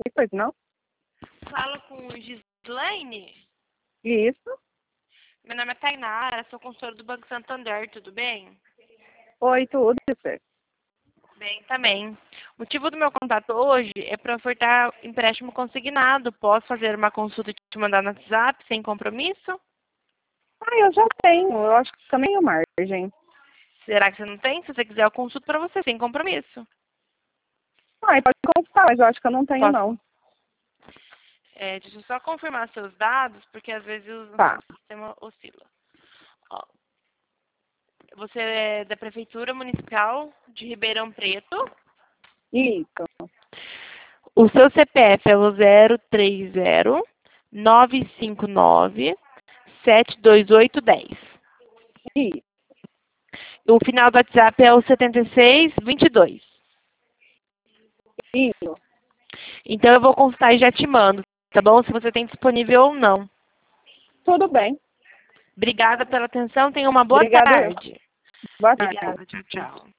Pois não? Falo com Gislaine. Isso. Meu nome é Tainara, sou consultora do Banco Santander, tudo bem? Oi, tudo, você? Bem, também. O motivo do meu contato hoje é para ofertar empréstimo consignado. Posso fazer uma consulta e te mandar no WhatsApp sem compromisso? Eu já tenho. Eu acho que também tenho margem. Será que você não tem? Se você quiser, eu consulto para você sem compromisso. Pode consultar, mas eu acho que eu não tenho, Posso? não. Deixa eu só confirmar seus dados, porque às vezes o Tá. sistema oscila. Ó, você é da Prefeitura Municipal de Ribeirão Preto. Isso. O seu CPF é o 030-959-72810. Isso. O final do WhatsApp é o 7622. Isso. Então eu vou consultar e já te mando, tá bom? Se você tem disponível ou não. Tudo bem. Obrigada pela atenção, tenha uma boa Obrigada. tarde. Boa tarde. Obrigada, tchau, tchau.